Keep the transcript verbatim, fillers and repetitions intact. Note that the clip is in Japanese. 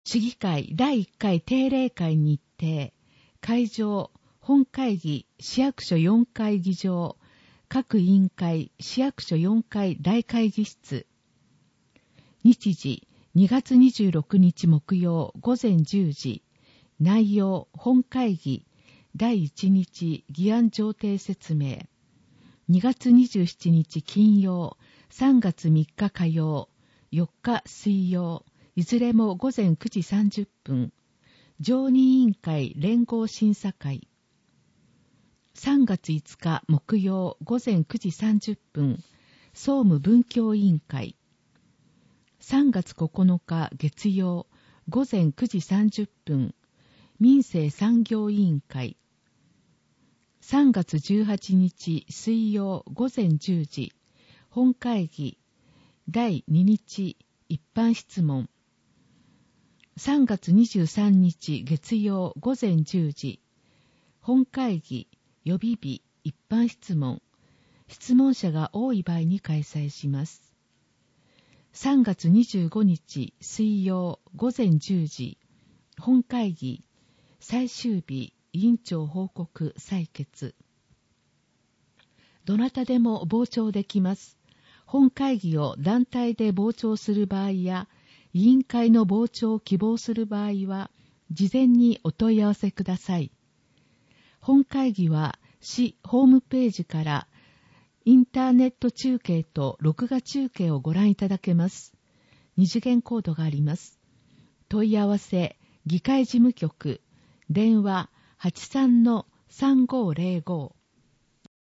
市議会だいいっかい定例会日程、会場、本会議、市役所よんかい議場、各委員会、市役所よんかい大会議室。日時、にがつにじゅうろくにち木曜午前じゅうじ。内容、本会議、だいいちにち議案上程説明。にがつにじゅうしちにち金曜、さんがつみっか火曜、よっか水曜、いずれもごぜんくじさんじゅっぷん。常任委員会連合審査会。さんがついつか木曜ごぜんくじさんじゅっぷん。総務文教委員会。さんがつここのか月曜ごぜんくじさんじゅっぷん。民政産業委員会。さんがつじゅうはちにち水曜ごぜんじゅうじ。本会議だいににち一般質問。さんがつにじゅうさんにち月曜ごぜんじゅうじ。本会議予備日一般質問。質問者が多い場合に開催します。さんがつにじゅうごにち水曜ごぜんじゅうじ。本会議最終日委員長報告採決。どなたでも傍聴できます。本会議を団体で傍聴する場合や、委員会の傍聴を希望する場合は、事前にお問い合わせください。本会議は、市ホームページから、インターネット中継と録画中継をご覧いただけます。二次元コードがあります。問い合わせ、議会事務局、電話 はちさんのさんごーぜろご。